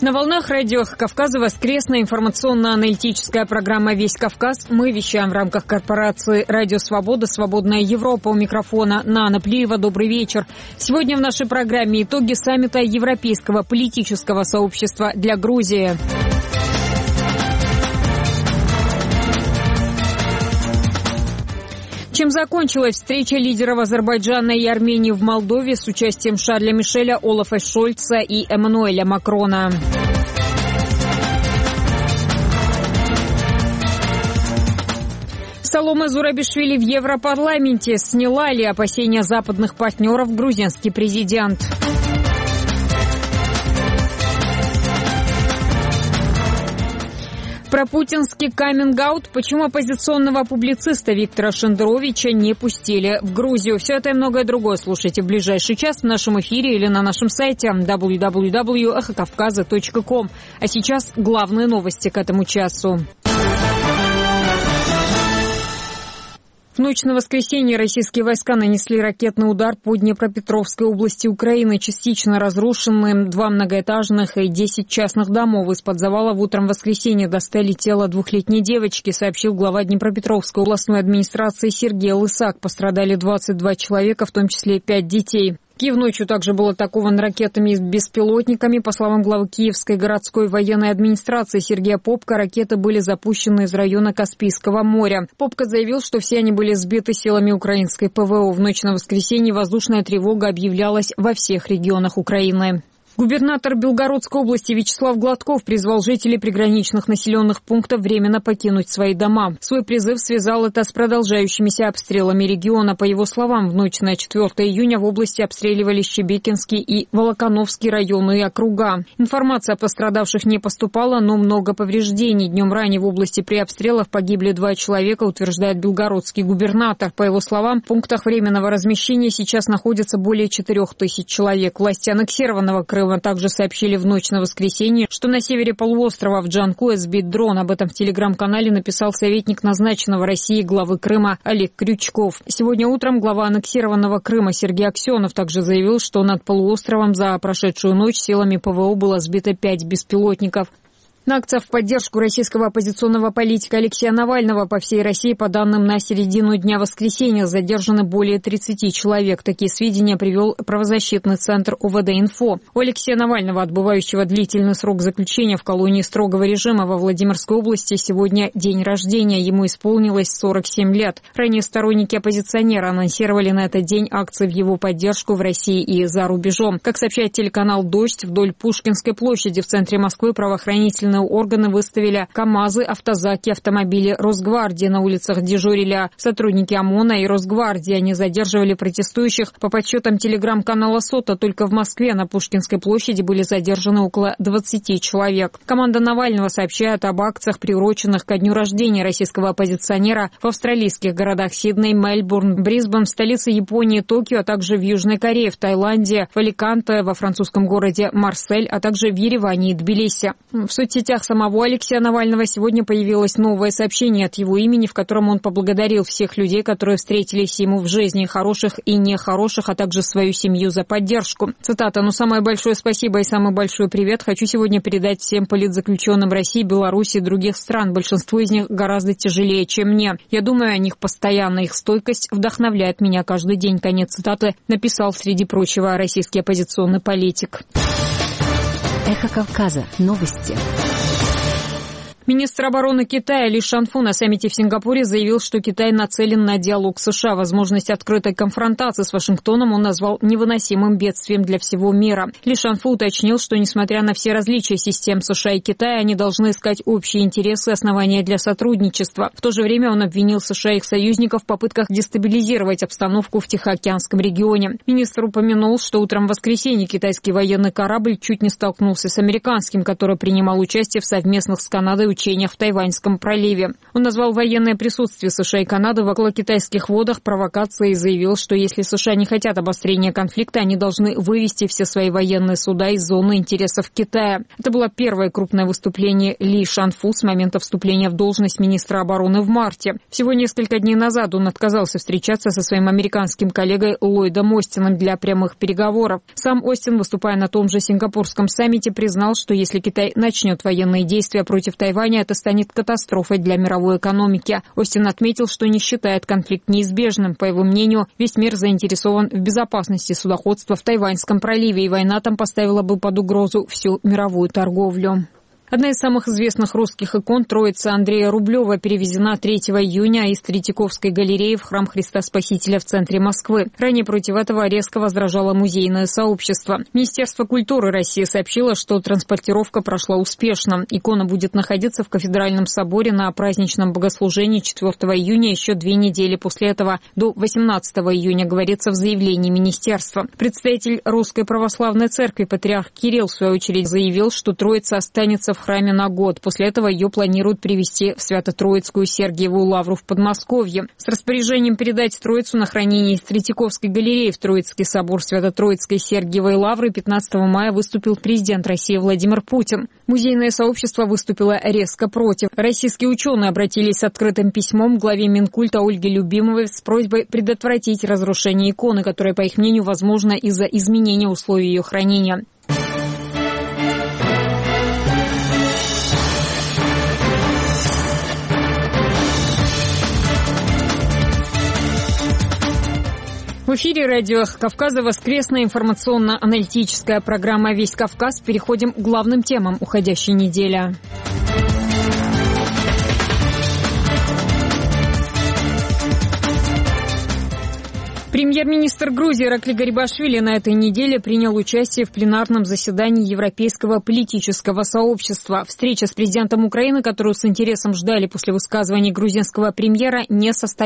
На волнах радио Кавказа воскресная информационно-аналитическая программа «Весь Кавказ». Мы вещаем в рамках корпорации «Радио Свобода», «Свободная Европа». У микрофона Нана Плиева. Добрый вечер. Сегодня в нашей программе итоги саммита Европейского политического сообщества для Грузии. Чем закончилась встреча лидеров Азербайджана и Армении в Молдове с участием Шарля Мишеля, Олафа Шольца и Эммануэля Макрона? Саломе Зурабишвили в Европарламенте. Сняла ли опасения западных партнеров грузинский президент? Про путинский каминг-аут, почему оппозиционного публициста Виктора Шендеровича не пустили в Грузию. Все это и многое другое слушайте в ближайший час в нашем эфире или на нашем сайте www.эхокавказа.ком. А сейчас главные новости к этому часу. В ночь на воскресенье российские войска нанесли ракетный удар по Днепропетровской области Украины. Частично разрушены 2 многоэтажных и 10 частных домов. Из-под завалов утром воскресенья достали тело 2-летней девочки, сообщил глава Днепропетровской областной администрации Сергей Лысак. Пострадали 22 человека, в том числе 5 детей. Киев ночью также был атакован ракетами и беспилотниками. По словам главы Киевской городской военной администрации Сергея Попко, ракеты были запущены из района Каспийского моря. Попко заявил, что все они были сбиты силами украинской ПВО. В ночь на воскресенье воздушная тревога объявлялась во всех регионах Украины. Губернатор Белгородской области Вячеслав Гладков призвал жителей приграничных населенных пунктов временно покинуть свои дома. Свой призыв связал это с продолжающимися обстрелами региона. По его словам, в ночь на 4 июня в области обстреливались Щебекинский и Волоконовский районы и округа. Информация о пострадавших не поступала, но много повреждений. Днем ранее в области при обстрелах погибли 2 человека, утверждает белгородский губернатор. По его словам, в пунктах временного размещения сейчас находится более 4000 человек. Власти аннексированного Крыма также сообщили в ночь на воскресенье, что на севере полуострова в Джанкое сбит дрон. Об этом в телеграм-канале написал советник назначенного России главы Крыма Олег Крючков. Сегодня утром глава аннексированного Крыма Сергей Аксенов также заявил, что над полуостровом за прошедшую ночь силами ПВО было сбито 5 беспилотников. На акциях в поддержку российского оппозиционного политика Алексея Навального по всей России, по данным на середину дня воскресенья, задержаны более 30 человек. Такие сведения привел правозащитный центр УВД-Инфо. У Алексея Навального, отбывающего длительный срок заключения в колонии строгого режима во Владимирской области, сегодня день рождения. Ему исполнилось 47 лет. Ранее сторонники оппозиционера анонсировали на этот день акции в его поддержку в России и за рубежом. Как сообщает телеканал «Дождь», вдоль Пушкинской площади в центре Москвы правоохранительные органы выставили КАМАЗы, автозаки, автомобили Росгвардии. На улицах дежурили сотрудники ОМОНа и Росгвардии. Они задерживали протестующих. По подсчетам телеграм-канала «Сота», только в Москве на Пушкинской площади были задержаны около 20 человек. Команда Навального сообщает об акциях, приуроченных ко дню рождения российского оппозиционера в австралийских городах Сидней, Мельбурн, Брисбен, в столице Японии Токио, а также в Южной Корее, в Таиланде, в Аликанте, во французском городе Марсель, а также в Ереване и Тбилиси. В соцсетях самого Алексея Навального сегодня появилось новое сообщение от его имени, в котором он поблагодарил всех людей, которые встретились ему в жизни, хороших и нехороших, а также свою семью за поддержку. Цитата: «Но самое большое спасибо и самый большой привет хочу сегодня передать всем политзаключенным России, Беларуси и других стран. Большинство из них гораздо тяжелее, чем мне. Я думаю о них постоянно. Их стойкость вдохновляет меня каждый день». Конец цитаты написал, среди прочего, российский оппозиционный политик. Эхо Кавказа. Новости. Министр обороны Китая Ли Шанфу на саммите в Сингапуре заявил, что Китай нацелен на диалог с США. Возможность открытой конфронтации с Вашингтоном он назвал невыносимым бедствием для всего мира. Ли Шанфу уточнил, что несмотря на все различия систем США и Китая, они должны искать общие интересы и основания для сотрудничества. В то же время он обвинил США и их союзников в попытках дестабилизировать обстановку в Тихоокеанском регионе. Министр упомянул, что утром в воскресенье китайский военный корабль чуть не столкнулся с американским, который принимал участие в совместных с Канадой учениях в Тайваньском проливе. Он назвал военное присутствие США и Канады в околокитайских водах провокацией и заявил, что если США не хотят обострения конфликта, они должны вывести все свои военные суда из зоны интересов Китая. Это было первое крупное выступление Ли Шанфу с момента вступления в должность министра обороны в марте. Всего несколько дней назад он отказался встречаться со своим американским коллегой Ллойдом Остином для прямых переговоров. Сам Остин, выступая на том же сингапурском саммите, признал, что если Китай начнет военные действия против Тайваня, это станет катастрофой для мировой экономики. Остин отметил, что не считает конфликт неизбежным. По его мнению, весь мир заинтересован в безопасности судоходства в Тайваньском проливе, и война там поставила бы под угрозу всю мировую торговлю. Одна из самых известных русских икон «Троица» Андрея Рублева перевезена 3 июня из Третьяковской галереи в храм Христа Спасителя в центре Москвы. Ранее против этого резко возражало музейное сообщество. Министерство культуры России сообщило, что транспортировка прошла успешно. Икона будет находиться в Кафедральном соборе на праздничном богослужении 4 июня еще 2 недели после этого, до 18 июня, говорится в заявлении министерства. Представитель Русской Православной Церкви патриарх Кирилл, в свою очередь, заявил, что Троица останется в храме на год. После этого ее планируют привезти в Свято-Троицкую Сергиевую Лавру в Подмосковье. С распоряжением передать Троицу на хранение из Третьяковской галереи в Троицкий собор Свято-Троицкой Сергиевой Лавры 15 мая выступил президент России Владимир Путин. Музейное сообщество выступило резко против. Российские ученые обратились с открытым письмом к главе Минкульта Ольге Любимовой с просьбой предотвратить разрушение иконы, которое, по их мнению, возможно из-за изменения условий ее хранения. В эфире радио «Эхо Кавказа» воскресная информационно-аналитическая программа «Весь Кавказ». Переходим к главным темам уходящей недели. Премьер-министр Грузии Иракли Гарибашвили на этой неделе принял участие в пленарном заседании Европейского политического сообщества. Встреча с президентом Украины, которую с интересом ждали после высказываний грузинского премьера, не состоялась.